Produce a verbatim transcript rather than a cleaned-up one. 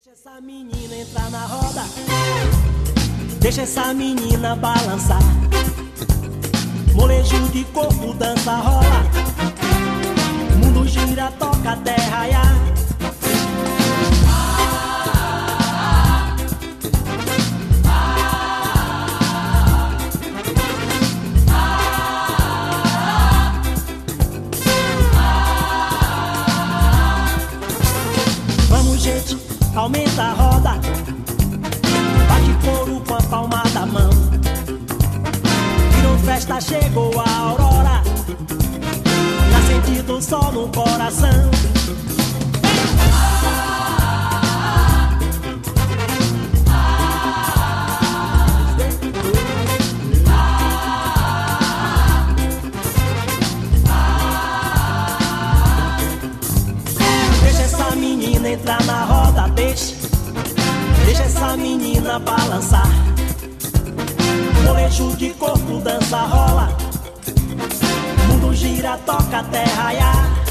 Deixa essa menina entrar na roda, deixa essa menina balançar. Molejo de corpo, dança, rola. Mundo gira, toca até raiar. Vamos, gente, aumenta a roda, bate couro com a palma da mão. Virou festa, chegou a aurora, nascente do sol no coração. Deixa essa menina entrar na roda, deixa, deixa essa menina balançar. Molejo de corpo, dança, rola. Mundo gira, toca até raiar.